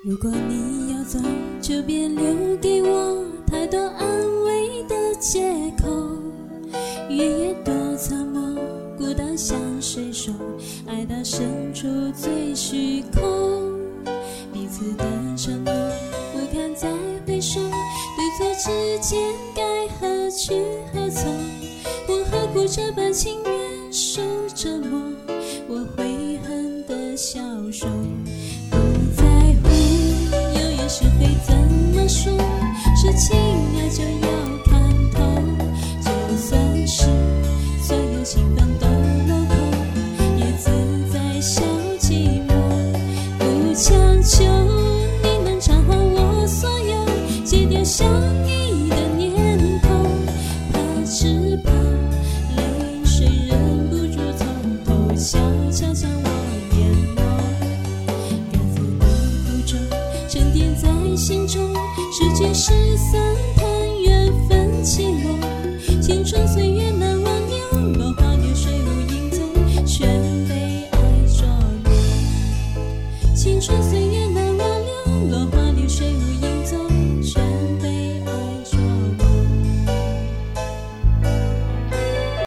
如果你要走，就别留给我太多安慰的借口。夜夜多苍茫，孤单像水手，爱到深处最虚空。彼此的承诺，不堪再回首，对错之间该何去何从？我何苦这般情愿受折磨？我悔恨的消瘦，不在乎有缘是非怎么说，是情爱就要看透。就算是所有情分都落空，也自在笑寂寞。不强求你能偿还我所有，戒掉相依的念头，只怕泪水忍不住从头小悄向我淹没。该死的苦衷沉淀在心中，失去失散